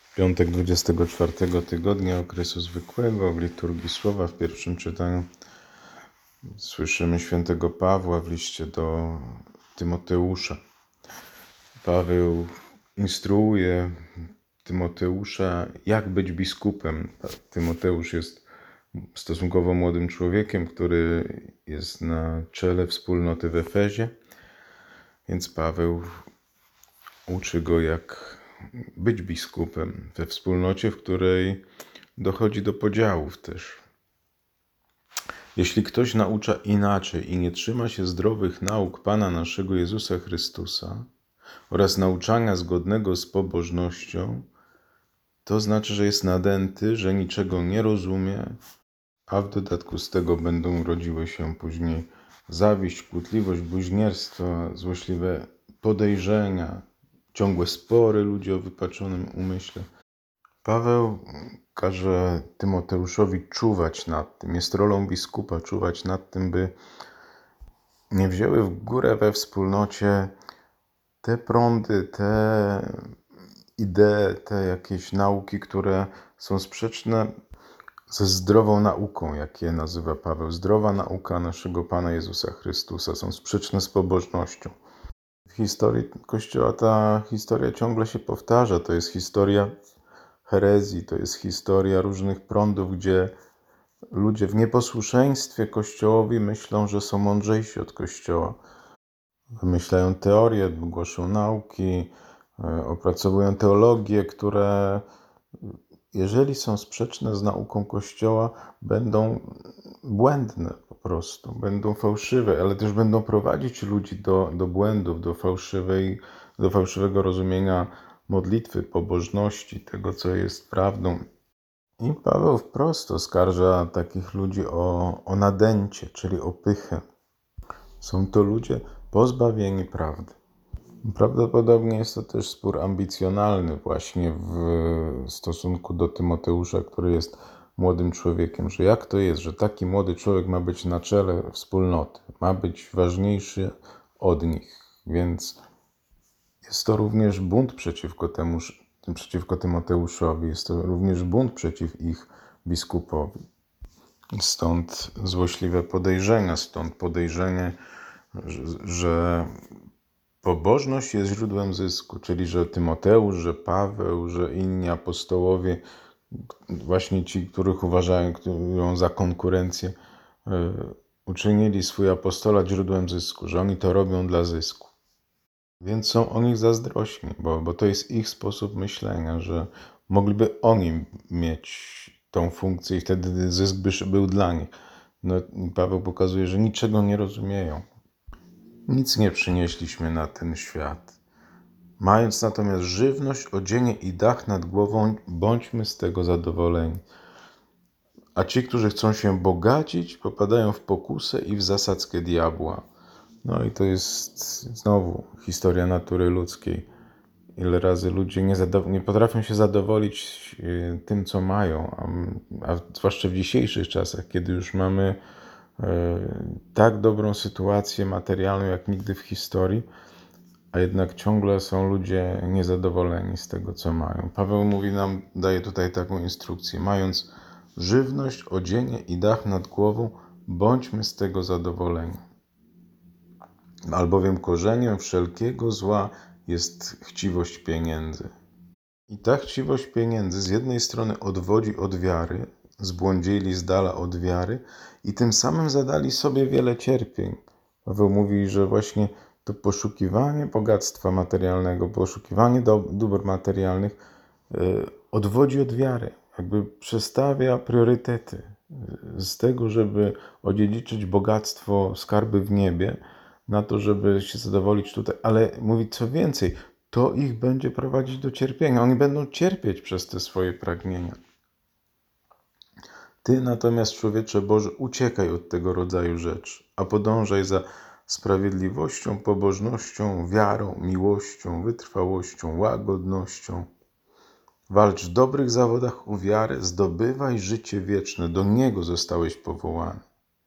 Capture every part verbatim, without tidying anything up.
Piątek dwudziestego czwartego tygodnia okresu zwykłego, w liturgii słowa w pierwszym czytaniu słyszymy świętego Pawła w liście do Tymoteusza. Paweł instruuje Tymoteusza, jak być biskupem. Tymoteusz jest stosunkowo młodym człowiekiem, który jest na czele wspólnoty w Efezie, więc Paweł uczy go, jak być biskupem we wspólnocie, w której dochodzi do podziałów też. Jeśli ktoś naucza inaczej i nie trzyma się zdrowych nauk Pana naszego Jezusa Chrystusa oraz nauczania zgodnego z pobożnością, to znaczy, że jest nadęty, że niczego nie rozumie, a w dodatku z tego będą rodziły się później zawiść, kłótliwość, bluźnierstwo, złośliwe podejrzenia, ciągłe spory ludzi o wypaczonym umyśle. Paweł każe Tymoteuszowi czuwać nad tym. Jest rolą biskupa czuwać nad tym, by nie wzięły w górę we wspólnocie te prądy, te idee, te jakieś nauki, które są sprzeczne ze zdrową nauką, jak je nazywa Paweł. Zdrowa nauka naszego Pana Jezusa Chrystusa, są sprzeczne z pobożnością. W historii Kościoła ta historia ciągle się powtarza. To jest historia herezji, to jest historia różnych prądów, gdzie ludzie w nieposłuszeństwie Kościołowi myślą, że są mądrzejsi od Kościoła. Wymyślają teorie, głoszą nauki, opracowują teologie, które jeżeli są sprzeczne z nauką Kościoła, będą błędne po prostu, będą fałszywe, ale też będą prowadzić ludzi do, do błędów, do fałszywej, do fałszywego rozumienia modlitwy, pobożności, tego, co jest prawdą. I Paweł wprost oskarża takich ludzi o, o nadęcie, czyli o pychę. Są to ludzie pozbawieni prawdy. Prawdopodobnie jest to też spór ambicjonalny właśnie w stosunku do Tymoteusza, który jest młodym człowiekiem, że jak to jest, że taki młody człowiek ma być na czele wspólnoty, ma być ważniejszy od nich, więc jest to również bunt przeciwko temu, przeciwko Tymoteuszowi, jest to również bunt przeciw ich biskupowi. Stąd złośliwe podejrzenia, stąd podejrzenie, że, że pobożność jest źródłem zysku, czyli że Tymoteusz, że Paweł, że inni apostołowie, właśnie ci, których uważają ją za konkurencję, uczynili swój apostolat źródłem zysku, że oni to robią dla zysku. Więc są o nich zazdrośni, bo, bo to jest ich sposób myślenia, że mogliby oni mieć tą funkcję i wtedy zysk by był dla nich. No, Paweł pokazuje, że niczego nie rozumieją. Nic nie przynieśliśmy na ten świat. Mając natomiast żywność, odzienie i dach nad głową, bądźmy z tego zadowoleni. A ci, którzy chcą się bogacić, popadają w pokusę i w zasadzkę diabła. No i to jest znowu historia natury ludzkiej. Ile razy ludzie nie, nie potrafią się zadowolić tym, co mają, a, a zwłaszcza w dzisiejszych czasach, kiedy już mamy tak dobrą sytuację materialną jak nigdy w historii, a jednak ciągle są ludzie niezadowoleni z tego, co mają. Paweł mówi nam, daje tutaj taką instrukcję: mając żywność, odzienie i dach nad głową, bądźmy z tego zadowoleni. Albowiem korzeniem wszelkiego zła jest chciwość pieniędzy. I ta chciwość pieniędzy z jednej strony odwodzi od wiary, zbłądzili z dala od wiary i tym samym zadali sobie wiele cierpień. Paweł mówi, że właśnie to poszukiwanie bogactwa materialnego, poszukiwanie dóbr materialnych odwodzi od wiary, jakby przestawia priorytety z tego, żeby odziedziczyć bogactwo, skarby w niebie, na to, żeby się zadowolić tutaj. Ale mówi co więcej, to ich będzie prowadzić do cierpienia. Oni będą cierpieć przez te swoje pragnienia. Ty natomiast, człowiecze Boży, uciekaj od tego rodzaju rzeczy, a podążaj za sprawiedliwością, pobożnością, wiarą, miłością, wytrwałością, łagodnością. Walcz w dobrych zawodach o wiarę, zdobywaj życie wieczne. Do niego zostałeś powołany.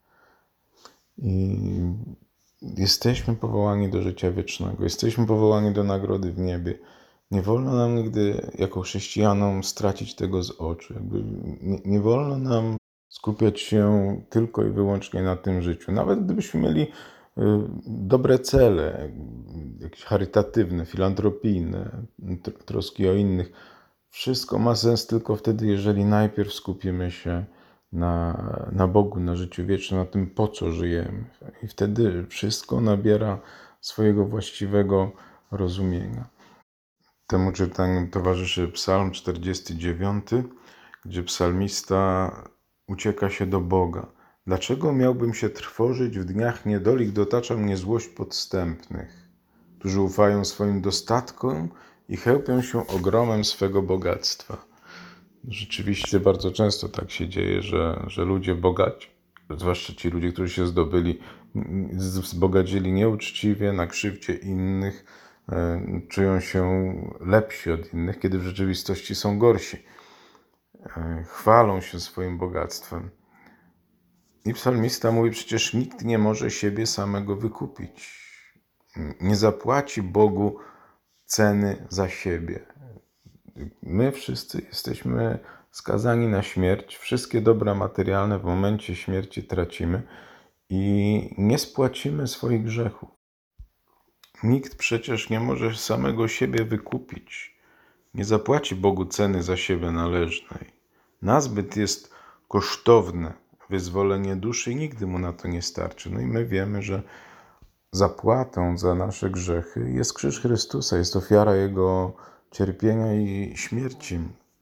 I jesteśmy powołani do życia wiecznego. Jesteśmy powołani do nagrody w niebie. Nie wolno nam nigdy jako chrześcijanom stracić tego z oczu. Jakby nie, nie wolno nam skupiać się tylko i wyłącznie na tym życiu. Nawet gdybyśmy mieli y, dobre cele, jakieś charytatywne, filantropijne, tr- troski o innych. Wszystko ma sens tylko wtedy, jeżeli najpierw skupimy się na, na Bogu, na życiu wiecznym, na tym, po co żyjemy. I wtedy wszystko nabiera swojego właściwego rozumienia. Temu czytaniu towarzyszy Psalm czterdziesty dziewiąty, gdzie psalmista ucieka się do Boga. Dlaczego miałbym się trwożyć w dniach niedolik, dotacza mnie złość podstępnych, którzy ufają swoim dostatkom i chełpią się ogromem swego bogactwa. Rzeczywiście bardzo często tak się dzieje, że, że ludzie bogaci, zwłaszcza ci ludzie, którzy się zdobyli, wzbogacili nieuczciwie, na krzywdzie innych, czują się lepsi od innych, kiedy w rzeczywistości są gorsi. Chwalą się swoim bogactwem. I psalmista mówi, przecież nikt nie może siebie samego wykupić. Nie zapłaci Bogu ceny za siebie. My wszyscy jesteśmy skazani na śmierć. Wszystkie dobra materialne w momencie śmierci tracimy i nie spłacimy swoich grzechów. Nikt przecież nie może samego siebie wykupić. Nie zapłaci Bogu ceny za siebie należnej. Nazbyt jest kosztowne wyzwolenie duszy i nigdy mu na to nie starczy. No i my wiemy, że zapłatą za nasze grzechy jest krzyż Chrystusa, jest ofiara Jego cierpienia i śmierci.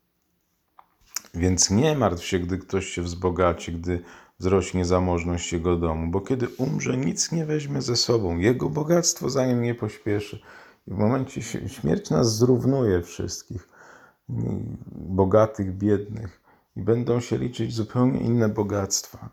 Więc nie martw się, gdy ktoś się wzbogaci, gdy wzrośnie zamożność jego domu, bo kiedy umrze, nic nie weźmie ze sobą. Jego bogactwo za nim nie pośpieszy. I w momencie śmierć nas zrównuje wszystkich, bogatych, biednych, i będą się liczyć zupełnie inne bogactwa.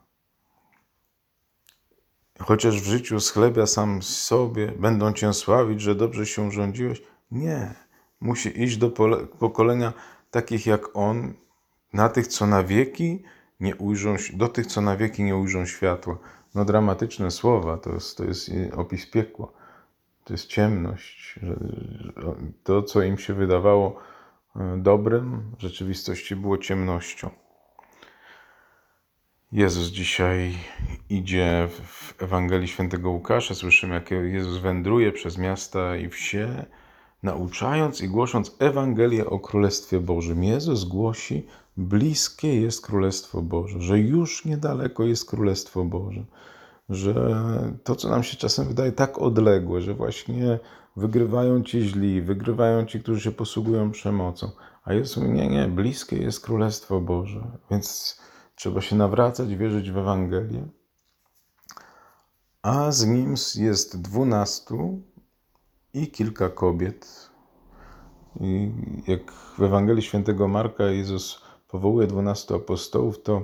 Chociaż w życiu schlebia sam sobie, będą cię sławić, że dobrze się urządziłeś. Nie. Musi iść do pokolenia takich jak on, na tych, co na wieki nie ujrzą, do tych, co na wieki nie ujrzą światła. No dramatyczne słowa, to jest, to jest opis piekła. To jest ciemność. To, co im się wydawało dobrem, w rzeczywistości było ciemnością. Jezus dzisiaj idzie w Ewangelii Świętego Łukasza. Słyszymy, jak Jezus wędruje przez miasta i wsie, nauczając i głosząc Ewangelię o Królestwie Bożym. Jezus głosi, bliskie jest Królestwo Boże, że już niedaleko jest Królestwo Boże, że to, co nam się czasem wydaje tak odległe, że właśnie wygrywają ci źli, wygrywają ci, którzy się posługują przemocą. A Jezus mówi, nie, nie, bliskie jest Królestwo Boże, więc trzeba się nawracać, wierzyć w Ewangelię. A z nim jest dwunastu i kilka kobiet. I jak w Ewangelii Świętego Marka Jezus powołuje dwunastu apostołów, to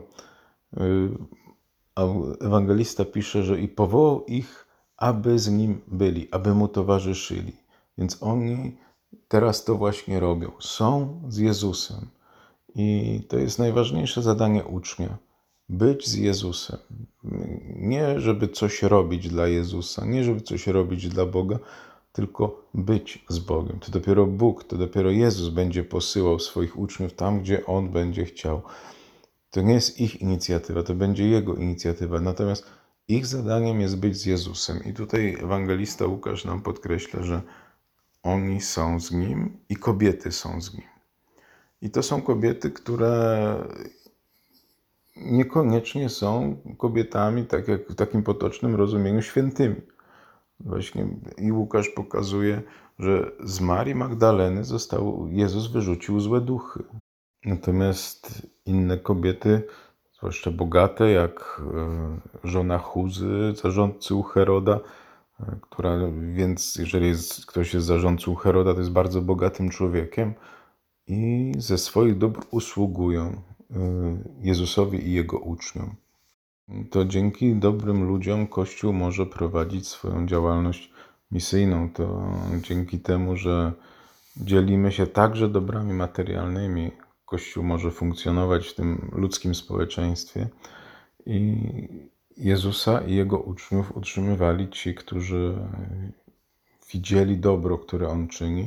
ewangelista pisze, że i powołał ich, aby z nim byli, aby mu towarzyszyli. Więc oni teraz to właśnie robią. Są z Jezusem. I to jest najważniejsze zadanie ucznia. Być z Jezusem. Nie żeby coś robić dla Jezusa, nie żeby coś robić dla Boga, tylko być z Bogiem. To dopiero Bóg, to dopiero Jezus będzie posyłał swoich uczniów tam, gdzie On będzie chciał. To nie jest ich inicjatywa, to będzie Jego inicjatywa. Natomiast ich zadaniem jest być z Jezusem. I tutaj ewangelista Łukasz nam podkreśla, że oni są z Nim i kobiety są z Nim. I to są kobiety, które niekoniecznie są kobietami, tak jak w takim potocznym rozumieniu, świętymi. Właśnie i Łukasz pokazuje, że z Marii Magdaleny został, Jezus wyrzucił złe duchy. Natomiast inne kobiety, zwłaszcza bogate, jak żona Chuzy, zarządcy u Heroda, która, więc jeżeli jest, ktoś jest zarządcą Heroda, to jest bardzo bogatym człowiekiem i ze swoich dóbr usługują Jezusowi i Jego uczniom. To dzięki dobrym ludziom Kościół może prowadzić swoją działalność misyjną. To dzięki temu, że dzielimy się także dobrami materialnymi, Kościół może funkcjonować w tym ludzkim społeczeństwie. I Jezusa i Jego uczniów utrzymywali ci, którzy widzieli dobro, które On czyni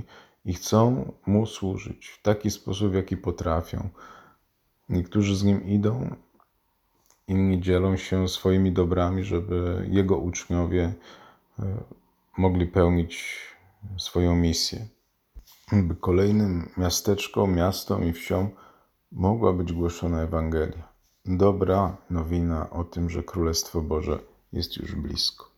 i chcą Mu służyć w taki sposób, w jaki potrafią. Niektórzy z Nim idą, inni dzielą się swoimi dobrami, żeby Jego uczniowie mogli pełnić swoją misję. By kolejnym miasteczkom, miastom i wsiom mogła być głoszona Ewangelia. Dobra nowina o tym, że Królestwo Boże jest już blisko.